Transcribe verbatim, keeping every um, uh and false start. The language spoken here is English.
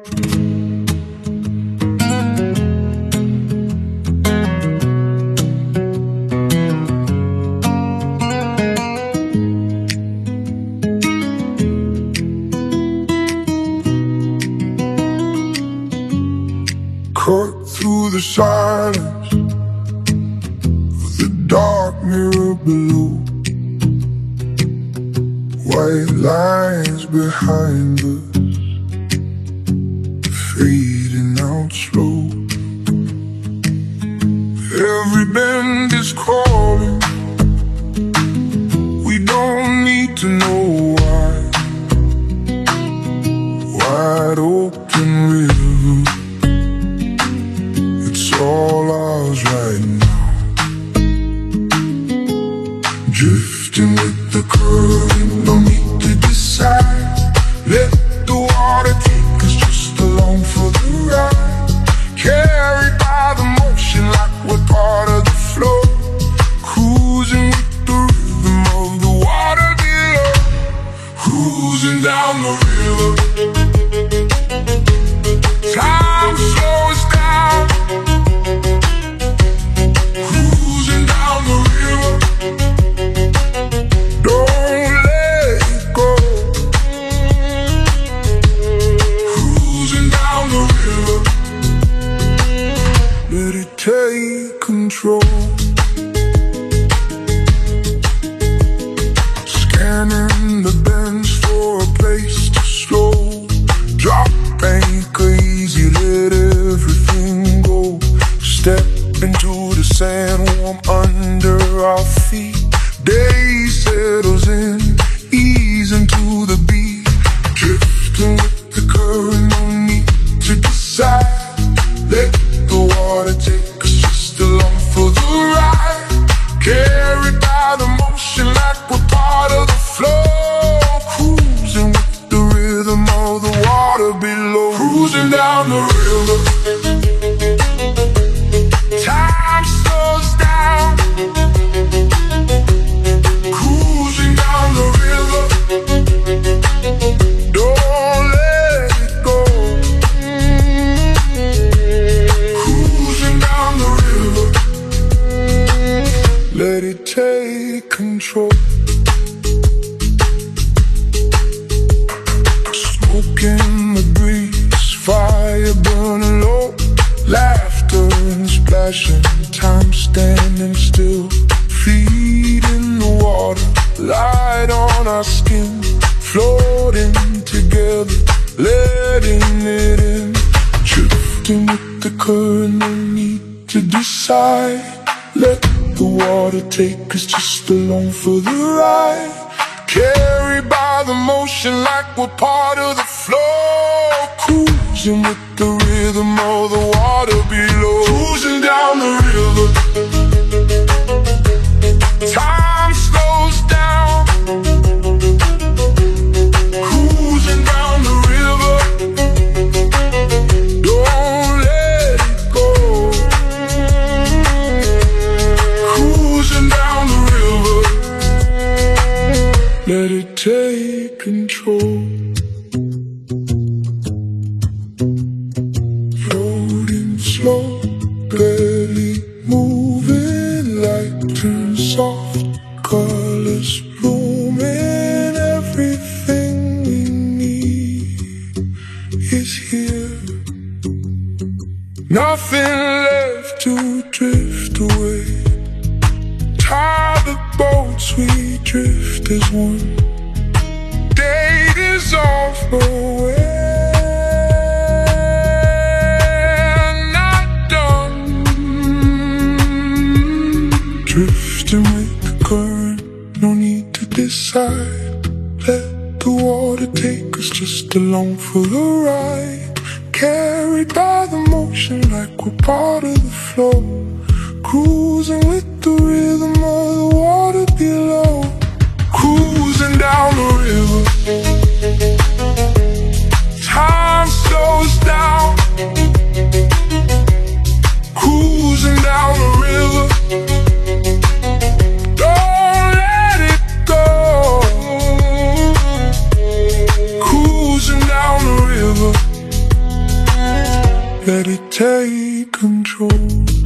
Cut through the silence of the dark mirror below. White lines behind us, fading out slow. Every bend is calling, we don't need to know why. Wide open river, it's all ours right now. Drifting with the current, no need to decide. Let the water take us just along for the ride. Carried by the motion like we're part of the flow. Cruising with the rhythm of the water below. Cruising down the river, time slows down. Cruising down the river, don't let it go. Cruising down the river, let it take control. Scanning the bends for a place to slow. Drop anchor easy, let everything go. Step into the sand, warm under our feet. Day settles in, ease into the beat. Drifting with the current, no need to decide. Let the water take us just along for the ride. Carried by the motion like we're part of the flow. Cruising with the rhythm of the water below. Cruising down the river, time slows down. Cruising down the river, don't let it go. Cruising down the river, let it take control. Smoke in the breeze, fire burning low. Laughter and splashing, time standing still. Feet in the water, light on our skin. Floating together, letting it in. Drifting with the current, no need to decide. Let the water take us just along for the ride. Carried by the motion like we're part of the flow. Cruising with the rhythm of the water below. Cruising down the river, time slows down. Cruising down the river, don't let it go. Cruising down the river, let it take control. Floating slow, barely moving, light turns soft, colors blooming. Everything we need is here. Nothing left to drift away. Tie the boats, we drift as one. Date is off, but we're not done. Drifting with the current, no need to decide. Let the water take us just along for the ride. Carried by the motion like we're part of the flow. Cruising with the rhythm of the water below. Cruising down the river, time slows down. Cruising down the river, don't let it go. Cruising down the river, let it take control.